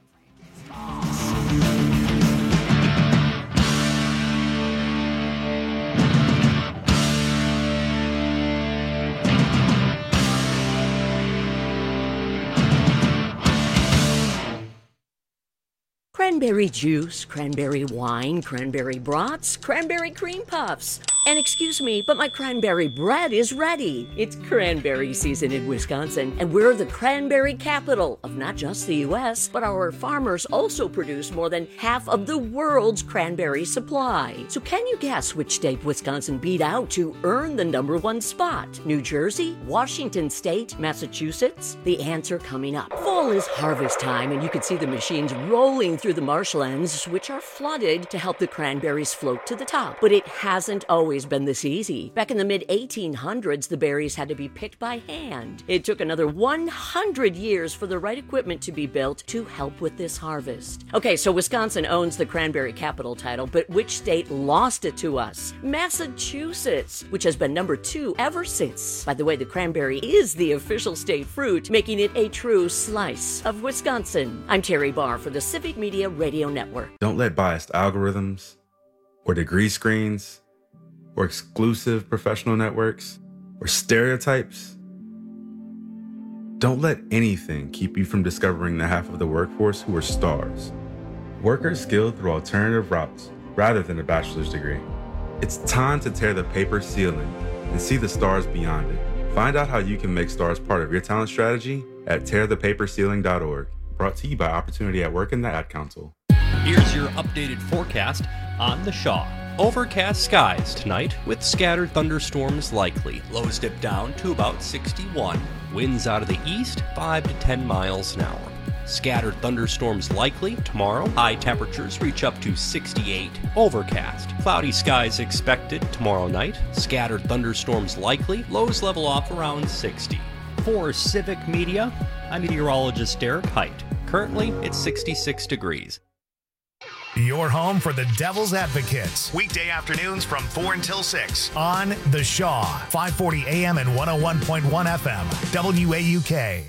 Cranberry juice, cranberry wine, cranberry brats, cranberry cream puffs. And excuse me, but my cranberry bread is ready. It's cranberry season in Wisconsin, and we're the cranberry capital of not just the U.S., but our farmers also produce more than half of the world's cranberry supply. So can you guess which state Wisconsin beat out to earn the #1 spot? New Jersey, Washington State, Massachusetts? The answer coming up. Fall is harvest time, and you can see the machines rolling through the marshlands, which are flooded to help the cranberries float to the top. But it hasn't always been this easy. Back in the mid-1800s, the berries had to be picked by hand. It took another 100 years for the right equipment to be built to help with this harvest. Okay, so Wisconsin owns the cranberry capital title, but which state lost it to us? Massachusetts, which has been #2 ever since. By the way, the cranberry is the official state fruit, making it a true slice of Wisconsin. I'm Terry Barr for the Civic Media Radio Network. Don't let biased algorithms or degree screens or exclusive professional networks or stereotypes Don't let anything keep you from discovering the half of the workforce who are stars. Workers skilled through alternative routes rather than a bachelor's degree. It's time to tear the paper ceiling and see the stars beyond it. Find out how you can make stars part of your talent strategy at tearthepaperceiling.org. Brought to you by Opportunity at Work and the Ad Council. Here's your updated forecast on the Shaw. Overcast skies tonight with scattered thunderstorms likely. Lows dip down to about 61. Winds out of the east 5 to 10 miles an hour. Scattered thunderstorms likely tomorrow. High temperatures reach up to 68. Overcast. Cloudy skies expected tomorrow night. Scattered thunderstorms likely. Lows level off around 60. For Civic Media, I'm meteorologist Derek Height. Currently, it's 66 degrees. Your home for the Devil's Advocates. Weekday afternoons from 4 until 6 on The Shaw, 540 AM and 101.1 FM, WAUK.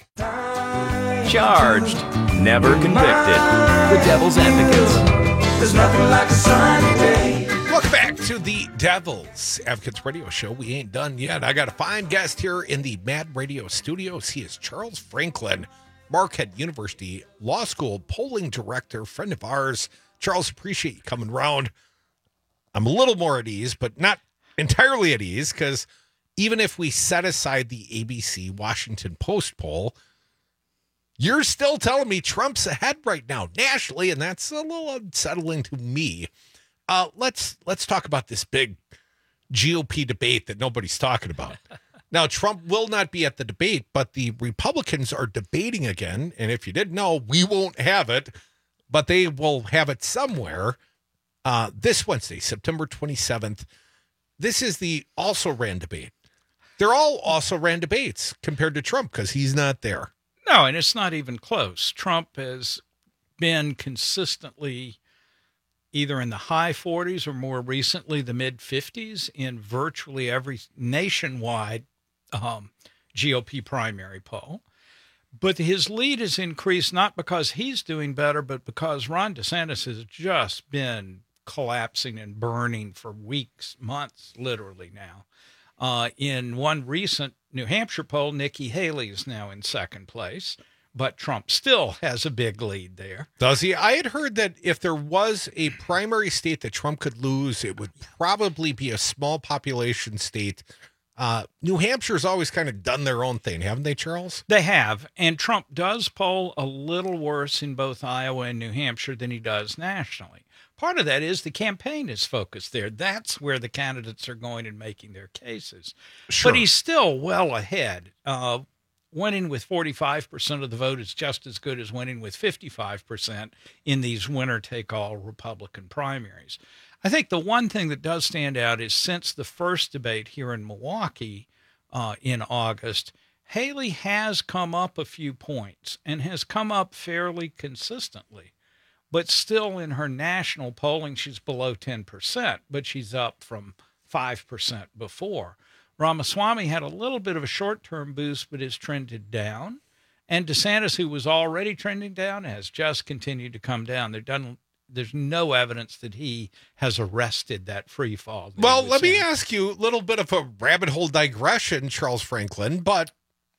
Charged, never convicted. The Devil's Advocates. There's nothing like a sunny day. Welcome back to the Devil's Advocates Radio Show. We ain't done yet. I got a fine guest here in the Mad Radio studios. He is Charles Franklin, Marquette University Law School polling director, friend of ours. Charles, appreciate you coming around. I'm a little more at ease, but not entirely at ease, because even if we set aside the ABC Washington Post poll, you're still telling me Trump's ahead right now nationally, and that's a little unsettling to me. Let's talk about this big GOP debate that nobody's talking about. Now, Trump will not be at the debate, but the Republicans are debating again, and if you didn't know, we won't have it, but they will have it somewhere this Wednesday, September 27th. This is the also-ran debate. They're all also-ran debates compared to Trump because he's not there. No, and it's not even close. Trump has been consistently either in the high 40s or more recently the mid-50s in virtually every nationwide GOP primary poll. But his lead has increased not because he's doing better, but because Ron DeSantis has just been collapsing and burning for weeks, months, literally now. In one recent New Hampshire poll, Nikki Haley is now in second place, but Trump still has a big lead there. Does he? I had heard that if there was a primary state that Trump could lose, it would probably be a small population state. New Hampshire's always kind of done their own thing, haven't they, Charles? They have, and Trump does poll a little worse in both Iowa and New Hampshire than he does nationally. Part of that is the campaign is focused there. That's where the candidates are going and making their cases. Sure. But he's still well ahead. Winning with 45% of the vote is just as good as winning with 55% in these winner-take-all Republican primaries. I think the one thing that does stand out is since the first debate here in Milwaukee in August, Haley has come up a few points and has come up fairly consistently. But still in her national polling, she's below 10%, but she's up from 5% before. Ramaswamy had a little bit of a short-term boost, but has trended down. And DeSantis, who was already trending down, has just continued to come down. There's no evidence that he has arrested that free fall. Well, let me ask you a little bit of a rabbit hole digression, Charles Franklin, but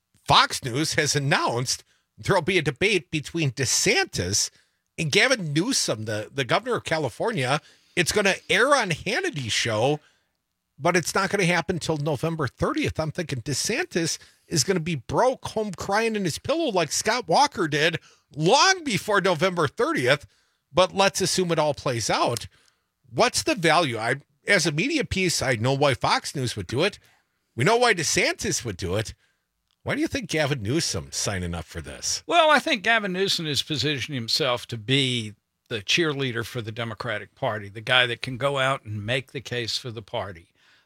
Fox News has announced there'll be a debate between DeSantis and Gavin Newsom, the governor of California. It's going to air on Hannity's show, but it's not going to happen until November 30th. I'm thinking DeSantis is going to be broke, home crying in his pillow like Scott Walker did long before November 30th. But let's assume it all plays out. What's the value? As a media piece, I know why Fox News would do it. We know why DeSantis would do it. Why do you think Gavin Newsom's signing up for this? Well, I think Gavin Newsom has positioned himself to be the cheerleader for the Democratic Party, the guy that can go out and make the case for the party.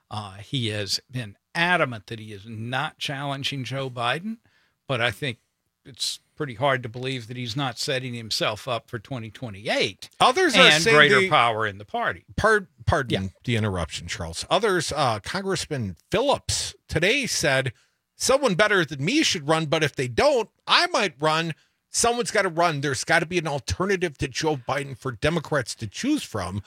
He has been adamant that he is not challenging Joe Biden, but I think it's pretty hard to believe that he's not setting himself up for 2028. Others are and saying greater power in the party. Pardon the interruption, Charles. Others, Congressman Phillips today said, someone better than me should run, but if they don't, I might run. Someone's got to run. There's got to be an alternative to Joe Biden for Democrats to choose from.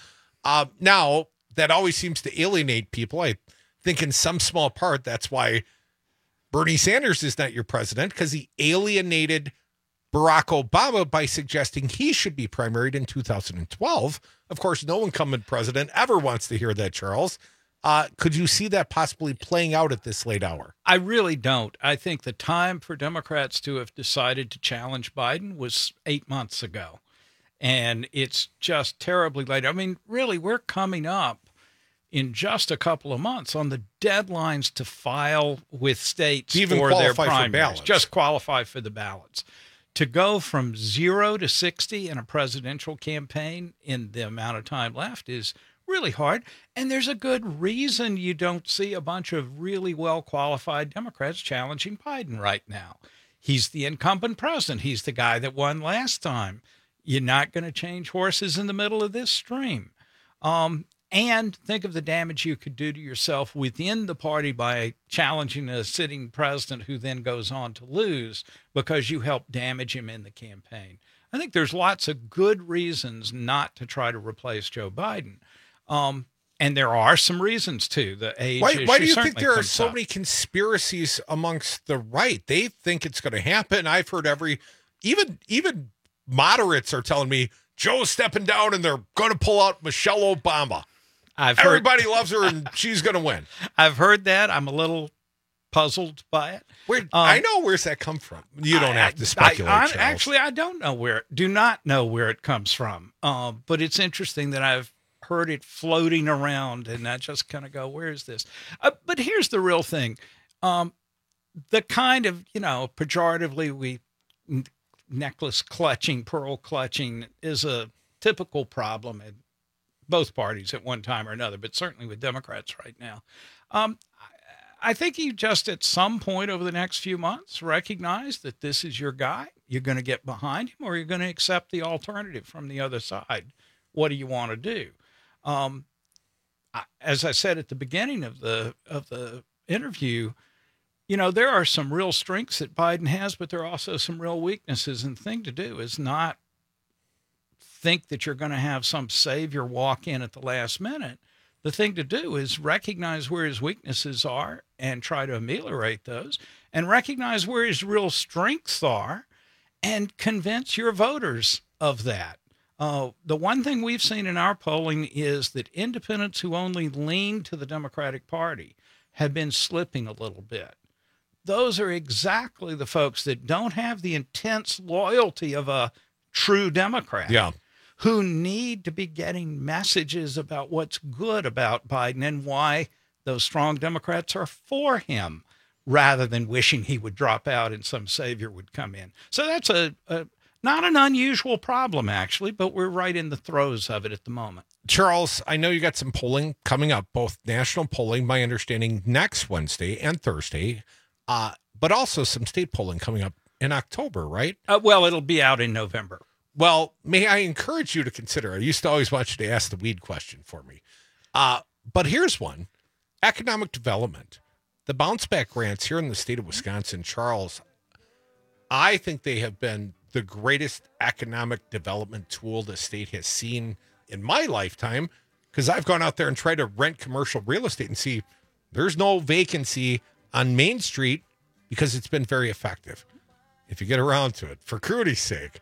Now, that always seems to alienate people. I think in some small part, that's why Bernie Sanders is not your president because he alienated Barack Obama by suggesting he should be primaried in 2012. Of course, no incumbent president ever wants to hear that, Charles. Could you see that possibly playing out at this late hour? I really don't. I think the time for Democrats to have decided to challenge Biden was 8 months ago. And it's just terribly late. I mean, really, we're coming up in just a couple of months on the deadlines to file with states to even for their primaries. For ballots. Just qualify for the ballots. To go from 0 to 60 in a presidential campaign in the amount of time left is really hard. And there's a good reason you don't see a bunch of really well-qualified Democrats challenging Biden right now. He's the incumbent president. He's the guy that won last time. You're not going to change horses in the middle of this stream. And think of the damage you could do to yourself within the party by challenging a sitting president who then goes on to lose because you helped damage him in the campaign. I think there's lots of good reasons not to try to replace Joe Biden. And there are some reasons, too. The age issue. Why do you think there are so many conspiracies amongst the right? They think it's going to happen. I've heard even moderates are telling me Joe's stepping down and they're going to pull out Michelle Obama. Everybody loves her and she's going to win. I've heard that. I'm a little puzzled by it. I know where's that come from. You don't have to speculate. I don't know do not know where it comes from. But it's interesting that I've heard it floating around and I just kind of go, where is this? But here's the real thing. The kind of, pejoratively necklace clutching, pearl clutching is a typical problem in both parties at one time or another, but certainly with Democrats right now. I think you just at some point over the next few months recognize that this is your guy. You're going to get behind him or you're going to accept the alternative from the other side. What do you want to do? As I said at the beginning of the interview, there are some real strengths that Biden has, but there are also some real weaknesses. And the thing to do is not think that you're going to have some savior walk in at the last minute. The thing to do is recognize where his weaknesses are and try to ameliorate those, and recognize where his real strengths are and convince your voters of that. The one thing we've seen in our polling is that independents who only lean to the Democratic Party have been slipping a little bit. Those are exactly the folks that don't have the intense loyalty of a true Democrat. Yeah. Who need to be getting messages about what's good about Biden and why those strong Democrats are for him, rather than wishing he would drop out and some savior would come in. So that's not an unusual problem, actually, but we're right in the throes of it at the moment. Charles, I know you got some polling coming up, both national polling, my understanding, next Wednesday and Thursday, but also some state polling coming up in October, right? Well, it'll be out in November. Well, may I encourage you to consider, I used to always want you to ask the weed question for me. But here's one. Economic development. The bounce back grants here in the state of Wisconsin, Charles, I think they have been the greatest economic development tool the state has seen in my lifetime, because I've gone out there and tried to rent commercial real estate and see there's no vacancy on Main Street because it's been very effective. If you get around to it, for Crudy's sake,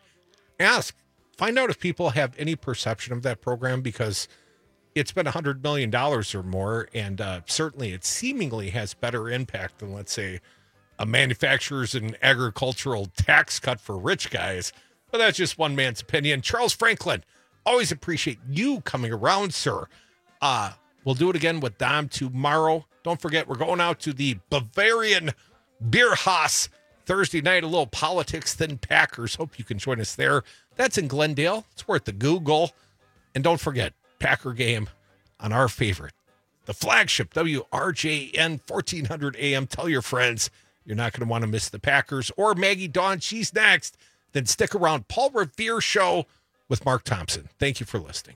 find out if people have any perception of that program, because it's been $100 million or more. And certainly it seemingly has better impact than, let's say, a manufacturer's and agricultural tax cut for rich guys. But that's just one man's opinion. Charles Franklin, always appreciate you coming around, sir. We'll do it again with Dom tomorrow. Don't forget, we're going out to the Bavarian Bierhaus Thursday night, a little politics, then Packers. Hope you can join us there. That's in Glendale. It's worth the Google. And don't forget, Packer game on our favorite, the flagship WRJN 1400 AM. Tell your friends. You're not going to want to miss the Packers or Maggie Dawn. She's next. Then stick around. Paul Revere Show with Mark Thompson. Thank you for listening.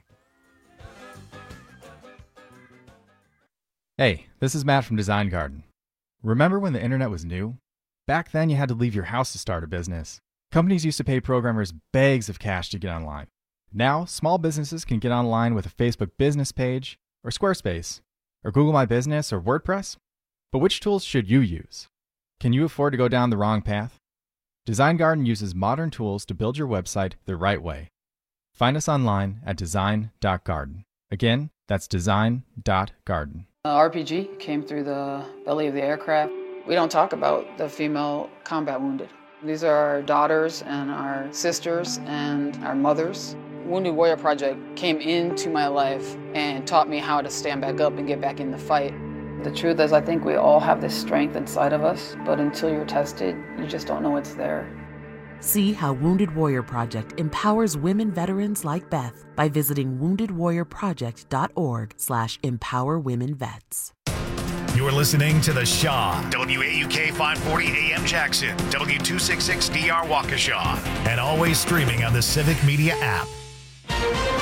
Hey, this is Matt from Design Garden. Remember when the internet was new? Back then, you had to leave your house to start a business. Companies used to pay programmers bags of cash to get online. Now, small businesses can get online with a Facebook business page, or Squarespace, or Google My Business, or WordPress. But which tools should you use? Can you afford to go down the wrong path? Design Garden uses modern tools to build your website the right way. Find us online at design.garden. Again, that's design.garden. RPG came through the belly of the aircraft. We don't talk about the female combat wounded. These are our daughters and our sisters and our mothers. Wounded Warrior Project came into my life and taught me how to stand back up and get back in the fight. The truth is, I think we all have this strength inside of us, but until you're tested, you just don't know it's there. See how Wounded Warrior Project empowers women veterans like Beth by visiting woundedwarriorproject.org/empowerwomenvets. You're listening to The Shaw, WAUK 540 AM Jackson, W266DR Waukesha, and always streaming on the Civic Media app.